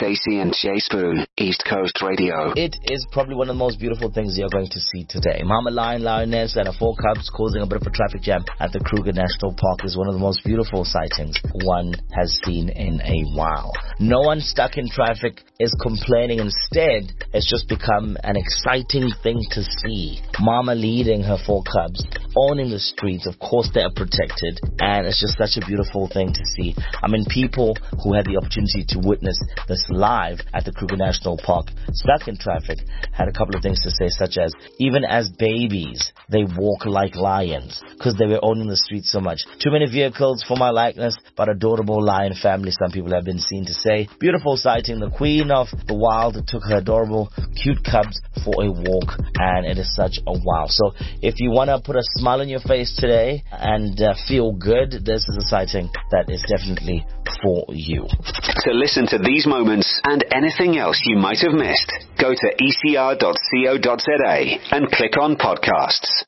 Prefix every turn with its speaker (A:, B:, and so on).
A: Stacey and Jay Spoon, East Coast Radio.
B: It is probably one of the most beautiful things you're going to see today. Mama lion, lioness, and her 4 cubs causing a bit of a traffic jam at the Kruger National Park is one of the most beautiful sightings one has seen in a while. No one stuck in traffic is complaining. Instead, it's just become an exciting thing to see. Mama leading her 4 cubs, owning the streets. Of course, they are protected, and it's just such a beautiful thing to see. I mean, people who had the opportunity to witness this live at the Kruger National Park, stuck in traffic, had a couple of things to say, such as, even as babies, they walk like lions, because they were owning the streets so much. Too many vehicles for my likeness, but adorable lion family, some people have been seen to say. Beautiful sighting. The queen of the wild took her adorable, cute cubs for a walk, and it is such a wow. So if you want to put a smile on your face today and feel good, this is a sighting that is definitely for you.
A: To listen to these moments and anything else you might have missed, go to ecr.co.za and click on podcasts.